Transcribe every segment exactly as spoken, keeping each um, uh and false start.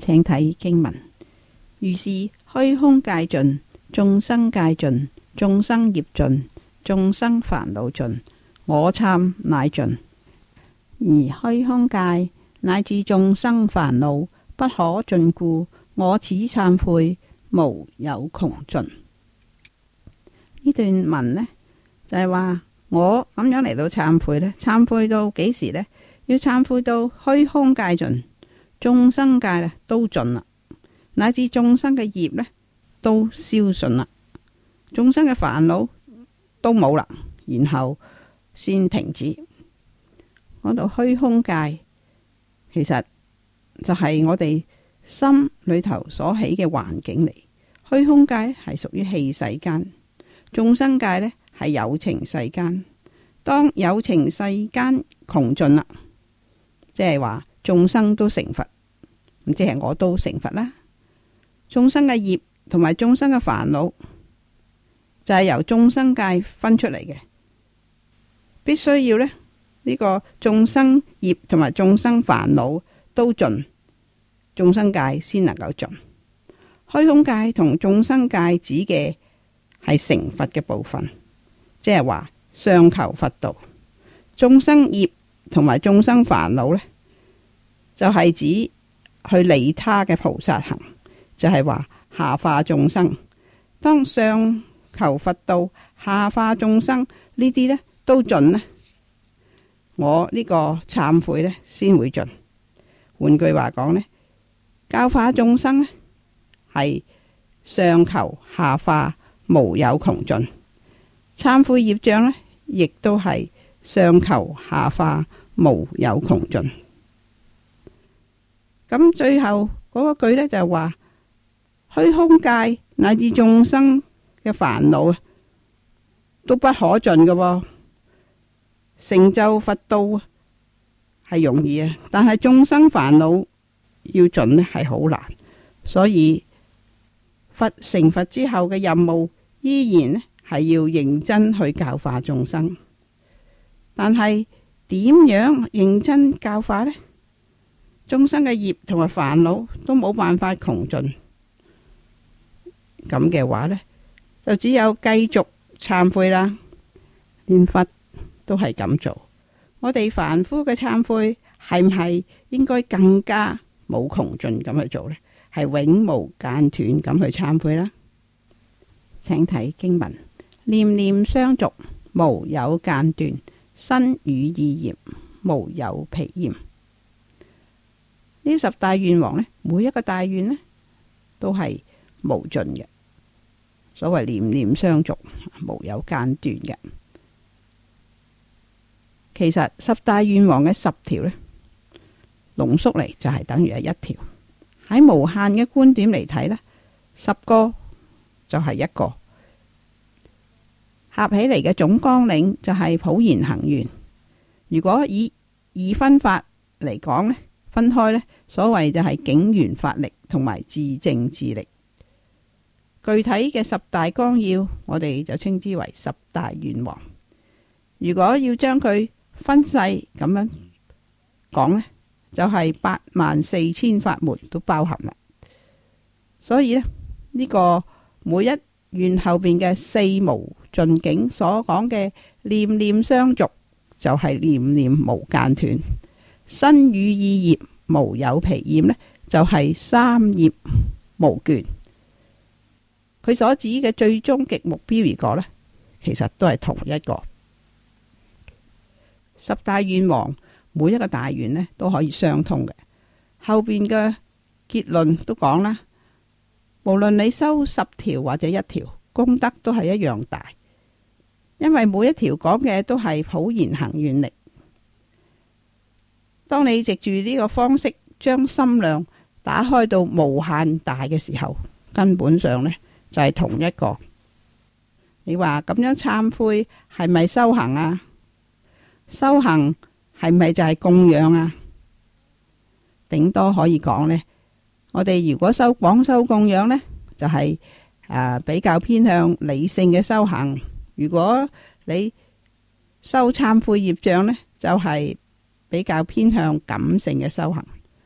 請睇經文。如是虛空界盡，眾生界盡，眾生業盡，眾生煩惱盡，我懺乃盡。而虛空界乃至眾生煩惱不可盡故，我此懺悔無有窮盡。呢段文呢，就係話我咁樣嚟到懺悔呢，懺悔到幾時呢？要懺悔到虛空界盡，眾生界呢都盡啦，乃至眾生嘅業呢都消盡啦，眾生嘅煩惱都冇啦，然後先停止。講到虛空界，其實就係我哋心裏頭所起嘅環境嚟。虛空界係屬於器世間，眾生界呢係有情世間。當有情世間窮盡啦，即係話眾生都成佛，咁即係我都成佛啦。眾生嘅業同埋眾生嘅煩惱就係由眾生界分出嚟嘅，必須要呢，呢個眾生業同埋眾生煩惱都盡，眾生界先能夠盡。虛空界同眾生界指嘅係成佛嘅部分，即係話上求佛道。眾生業同埋眾生煩惱呢，就係指去利他嘅菩薩行，就係話下化眾生。當上求佛道、下化眾生呢啲呢都盡呢，我呢個懺悔呢先會盡。換句話講呢，教化眾生呢係上求下化無有窮盡，懺悔業障呢亦都係上求下化無有窮盡。咁最後嗰個句呢就係話，虛空界乃至眾生嘅煩惱都不可盡嘅喎。成就佛道係容易啊，但係眾生煩惱要盡呢係好難。所以佛成佛之後嘅任務依然呢係要認真去教化眾生。但係點樣認真教化呢？眾生嘅業同埋煩惱都冇辦法窮盡，咁嘅話呢，就只有繼續懺悔啦。連佛都係咁做，我哋凡夫嘅懺悔係唔係應該更加冇窮盡咁去做呢？係永無間斷咁去懺悔啦。請睇經文：念念相續，無有間斷；身語意業，無有疲厭。呢十大願王呢，每一個大願呢都係無盡嘅。所謂念念相續，無有間斷嘅。其實十大願王嘅十條呢，濃縮嚟就係等於係一條。喺無限嘅觀點嚟睇呢，十個就係一個，合起嚟嘅總綱領就係普賢行願。如果以二分法嚟講呢，分開呢，所謂就係境緣法力同埋自證自力。具體嘅十大綱要，我哋就稱之為十大願王。如果要將佢分細咁樣講呢，就係八萬四千法門都包含啦。所以呢，呢、這個每一願後邊嘅四無盡境所講嘅念念相續，就係、是、念念無間斷。身語意業無有疲厭呢，就係、是、三業無倦。佢所指嘅最終極目標而講呢，其實都係同一個。十大願王每一個大願呢都可以相通嘅。後邊嘅結論都講啦，無論你修十條或者一條，功德都係一樣大，因為每一條講嘅都係普賢行願力。當你藉住呢個方式將心量打開到無限大嘅時候，根本上呢就係同一個。你話咁樣懺悔係咪修行啊？修行係咪就係供養啊？頂多可以講呢，我哋如果修廣修供養呢，就係、是、誒、呃、比較偏向理性嘅修行。如果你修懺悔業障呢，就係、是、比較偏向感性嘅修行。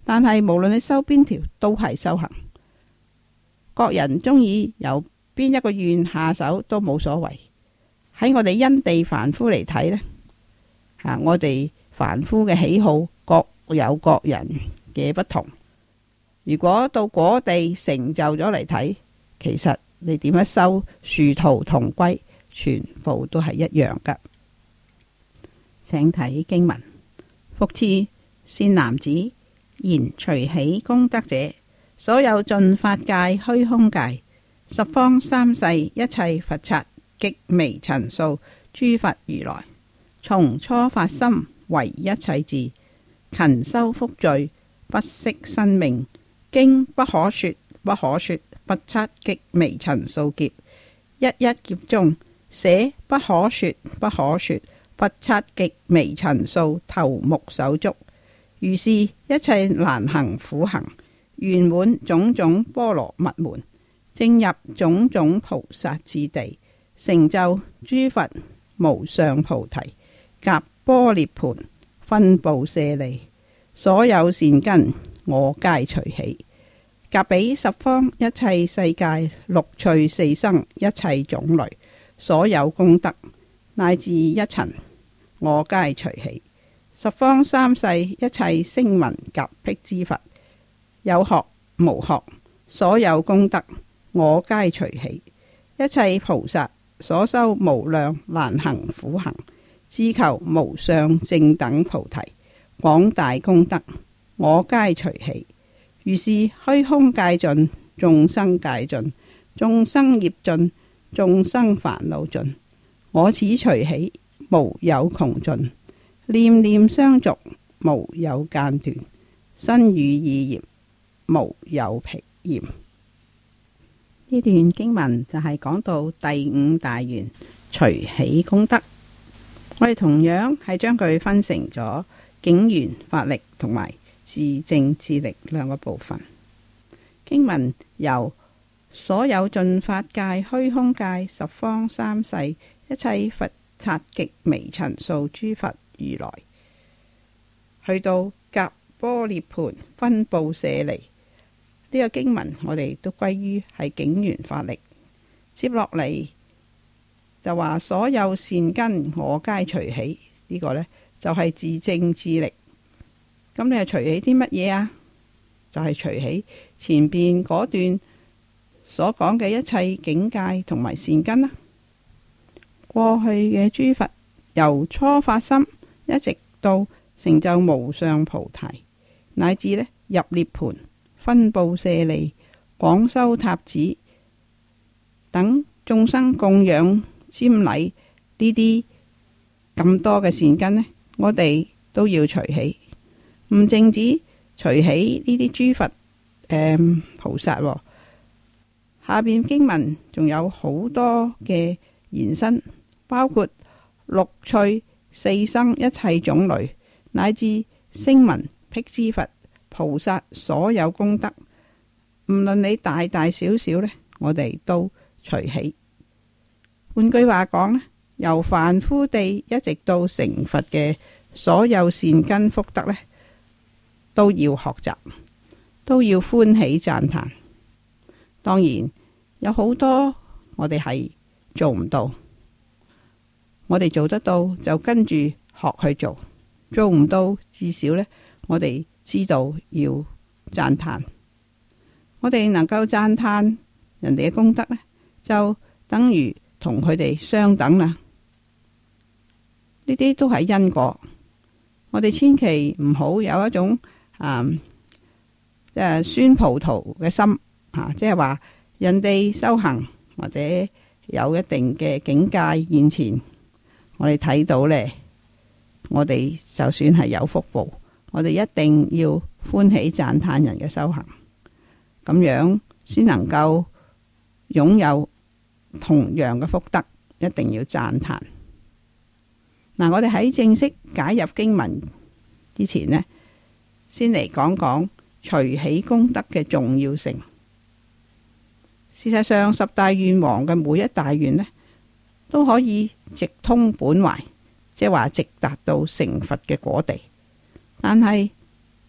但係無論你修邊條都係修行。各人中意由邊一個願下手都冇所謂。喺我哋因地凡夫嚟睇呢，吓我哋凡夫嘅喜好各有各人嘅不同。如果到果地成就咗嚟睇，其實你點樣修殊途同歸，全部都係一樣噶。請睇經文：復次，善男子，言隨喜功德者，所有盡法界、虛空界、十方三世一切佛剎、極微塵數諸佛如來，從初發心為一切智，勤修福罪，不惜生命，經不可說不可說不測極微塵數劫，一一劫中捨不可說不可說不測極微塵數頭目手足，如是一切難行苦行，圓滿種種波羅蜜門，正入種種菩薩次第，成就諸佛無上菩提，夾波涅盤，分布舍利，所有善根我皆隨喜，夾彼十方一切世界六趣四生一切種類，所有功德乃至一塵我皆隨喜，十方三世一切聲聞夾辟支佛，有學無學，所有功德我皆隨喜，一切菩薩所修無量難行苦行，志求無上正等菩提，廣大功德我皆隨喜。如是虛空界盡，眾生界盡，眾生業盡，眾生煩惱盡，我此隨喜無有窮盡，念念相續無有間斷，身語意業無有疲厭。呢段經文就係講到第五大願隨喜功德。我哋同樣係將佢分成咗境緣法力同埋自證智力兩個部分。經文由所有盡法界、虛空界、十方三世一切佛剎極微塵數諸佛如來，去到夾波涅盤，分布舍利。呢個經文我哋都歸於係境緣法力。接落嚟就話所有善根我皆隨喜，呢、這個呢，就係、是、自證智力。咁你係隨喜啲乜嘢啊？就係、是、隨喜前邊嗰段所講嘅一切境界同埋善根啦。過去嘅諸佛由初發心一直到成就無上菩提，乃至呢入涅盤，分布舍利，廣修塔寺等眾生供養瞻禮，呢啲咁多嘅善根呢，我哋都要隨喜。唔淨止隨喜呢啲諸佛、嗯、菩薩、哦，下邊經文仲有好多嘅延伸，包括六趣四生一切種類，乃至聲聞辟支佛菩薩所有功德，唔論你大大小小呢，我哋都隨喜。換句話講呢，由凡夫地一直到成佛嘅所有善根福德呢，都要學習，都要歡喜讚歎。當然有好多我哋係做唔到，我哋做得到就跟住學去做，做唔到至少呢，我哋知道要讚歎。我哋能夠讚歎人哋嘅功德呢，就等於同佢哋相等啦。呢啲都係因果，我哋千祈唔好有一種啊，即係酸葡萄嘅心啊，即係話人哋修行或者有一定嘅境界現前，我哋睇到呢，我哋就算係有福報，我哋一定要歡喜讚歎人嘅修行，咁樣先能夠擁有同樣嘅福德，一定要讚歎。嗱，我哋喺正式解入經文之前呢，先嚟講講隨喜功德嘅重要性。事實上，十大願王嘅每一大願呢，都可以直通本懷，即係話直達到成佛嘅果地。但係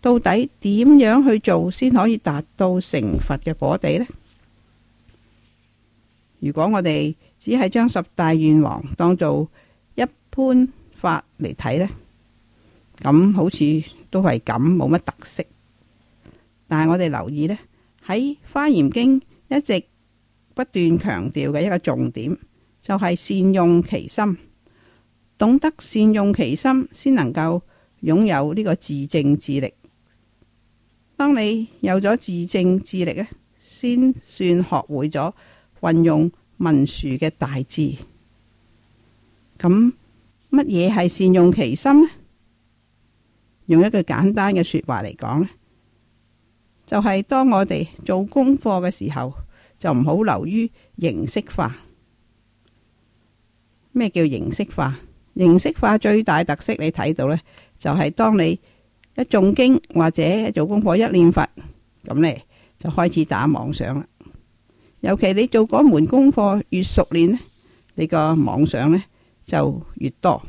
到底點樣去做先可以達到成佛嘅果地呢？如果我哋只係將十大願王當做一般法嚟睇呢，咁好似都係咁，冇乜特色。但係我哋留意呢，喺《華嚴經》一直不斷強調嘅一個重點，就係善用其心，懂得善用其心，先能夠擁有呢個自正自力。當你有咗自正自力咧，先算學會咗運用文殊嘅大智。咁乜嘢係善用其心呢？用一句簡單嘅說話嚟講呢，就係當我哋做功課嘅時候，就唔好流於形式化。咩叫形式化？形式化最大特色你睇到呢，就係當你一誦經或者做功課一念佛，咁呢就開始打妄想啦。尤其你做嗰門功課越熟練呢，你個妄想呢就越多。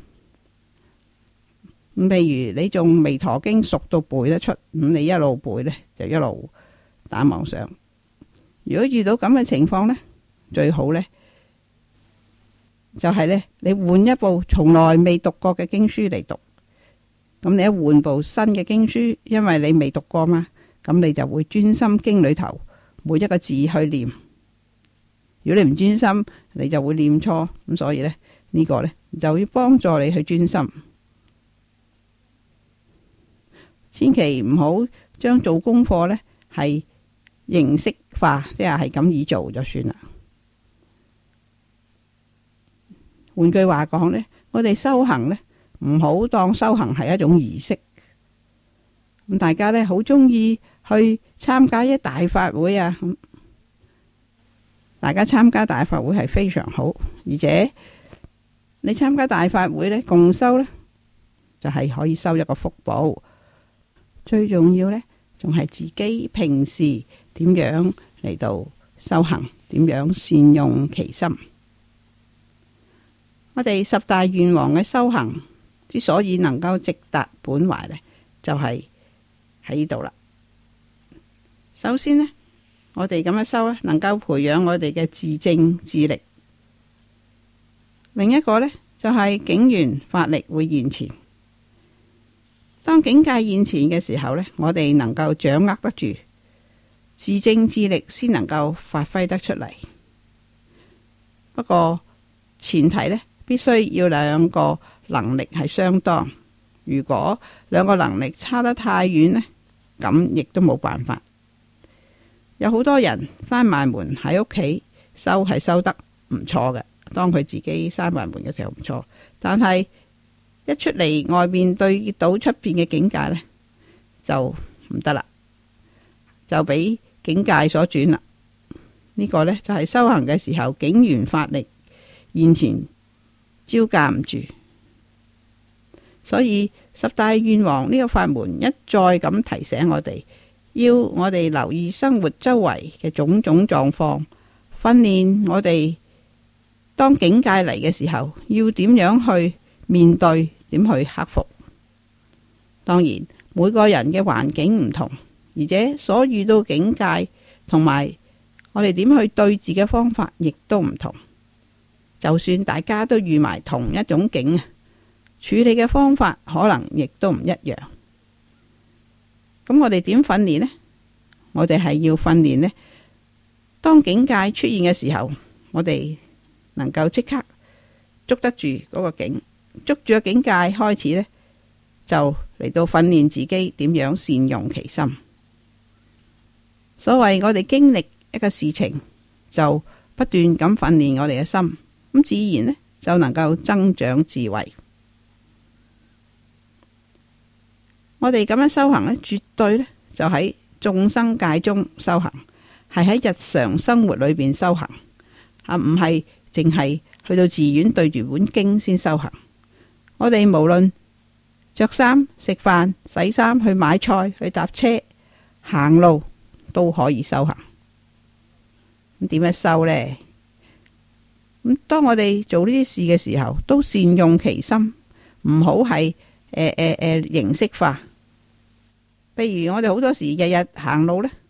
咁譬如你仲彌陀經熟到背得出，咁你一路背呢就一路打妄想。如果遇到咁嘅情況呢，最好呢就係呢，你換一部從來未讀過嘅經書嚟讀。咁你一換部新嘅經書，因為你未讀過嘛，咁你就會專心經裏頭每一個字去念。如果你唔專心，你就會念錯。咁所以呢，呢個呢就要幫助你去專心。千祈唔好將做功課呢係形式化，即係係咁意做就算啦。換句話講呢，我哋修行呢，唔好當修行係一種儀式。咁大家呢好中意去參加一大法會啊，咁大家參加大法會係非常好，而且你參加大法會呢，共修呢，就係可以收一個福報。最重要呢，仲係自己平時點樣嚟到修行，點樣善用其心。我哋十大願王嘅修行之所以能夠直達本懷呢，就係喺呢度啦。首先呢，我哋咁樣修呢，能夠培養我哋嘅自正自力。另一個呢，就係境緣法力會現前。當境界現前嘅時候呢，我哋能夠掌握得住自正自力，先能夠發揮得出嚟。不過前提呢，必須要兩個能力係相當。如果兩個能力差得太遠呢，咁亦都冇辦法。有好多人閂埋門喺屋企修係修得唔錯嘅，當佢自己閂埋門嘅時候唔錯，但係一出嚟外面對到出邊嘅境界呢，就唔得啦，就俾境界所轉啦。呢、這個呢，就係、是、修行嘅時候境緣法力現前招架唔住，所以十大願王呢個法門一再咁提醒我哋，要我哋留意生活周圍嘅種種狀況，訓練我哋當境界嚟嘅時候要點樣去面對，點去克服。當然每個人嘅環境唔同，而且所遇到境界同埋我哋點去對治嘅方法亦都唔同。就算大家都遇埋同一種境，處理嘅方法可能亦都唔一樣。咁我哋點訓練呢？我哋係要訓練呢，當境界出現嘅時候，我哋能夠即刻捉得住嗰個境，捉住個境界開始呢，就嚟到訓練自己點樣善用其心。所謂我哋經歷一個事情，就不斷咁訓練我哋嘅心，咁自然呢就能夠增長智慧。我哋咁樣修行呢，絕對呢就喺眾生界中修行，係喺日常生活裏邊修行，啊唔係淨係去到寺院對住本經先修行。我哋無論着衫、食飯、洗衫、去買菜、去搭車、行路，都可以修行。咁點樣修呢？咁當我哋做呢啲事嘅時候，都善用其心，唔好係誒誒誒形式化。 譬如我哋好多時日日行路呢，